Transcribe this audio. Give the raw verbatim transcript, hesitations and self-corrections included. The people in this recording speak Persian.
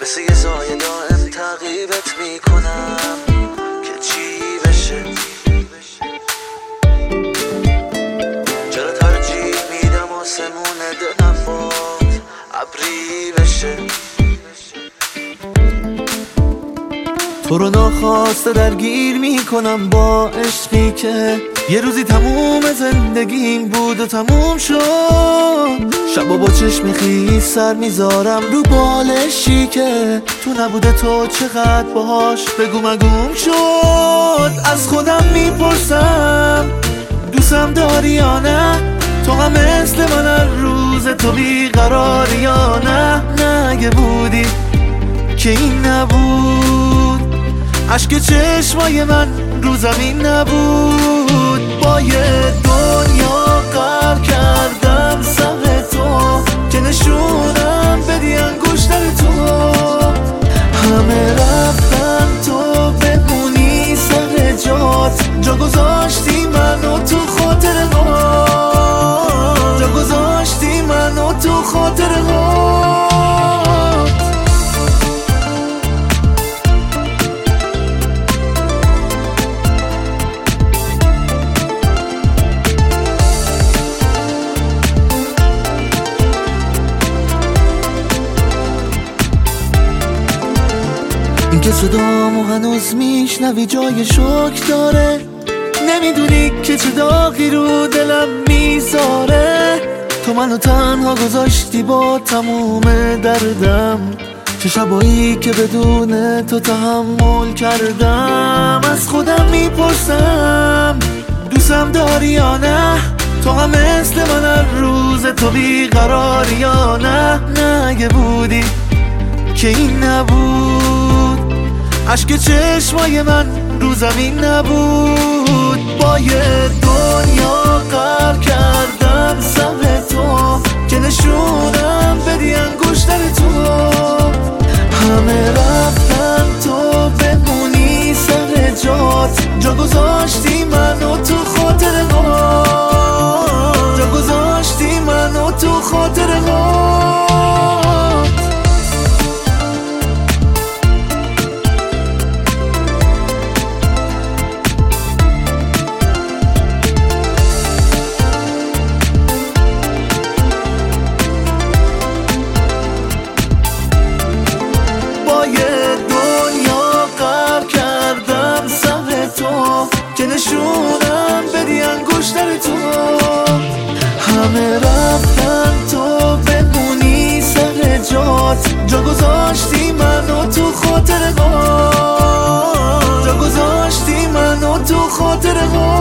مثل یه زایه دائم تعقیبت میکنم که چی بشه. چرا ترجیح میدم آسمون دلم باد ابری بشه. تو رو ناخواسته درگیر میکنم با عشقی که یه روزی تموم زندگیم بود و تموم شد. شبا با چشم خیس سر میذارم رو بالشی که تو نبوده تو چقدر باهاش بگو مگوم شد. از خودم میپرسم دوستم داری یا نه، تو هم مثل من هر روز تو بیقراری یا نه. نه اگه بودی که این نبود، عشق چشمای من رو زمین نبود. با یه دنیا غرق کردم سر تو که نشونم بدی انگشتر تو. همه رفتن تو بمونی سر جات، جا گذاشتی منو تو خاطرهات، جا گذاشتی منو تو خاطرهات. این که صدامو هنوز میشنوی جای شک داره، نمیدونی که چه داغی رو دلم میذاره. تو منو تنها گذاشتی با تموم دردم، چه شبایی که بدون تو تحمل کردم. از خودم میپرسم دوستم داری یا نه، تو هم مثل من هر روز تو بیقراری یا نه. نه اگه بودی که این نبود، عشق چشمای من رو زمین نبود. با یه دنیا غرق کردم سر تو که نشونم بدی انگشتر تو. همه رفتن تو بمونی سر جات، جا گذاشتی منو تو خاطرهات، جا گذاشتی منو تو خاطرهات. که نشونم بدی انگشتر تو. همه رفتن تو بمونی سر جات، جا گذاشتی منو تو خاطرهات، جا گذاشتی منو تو خاطرهات.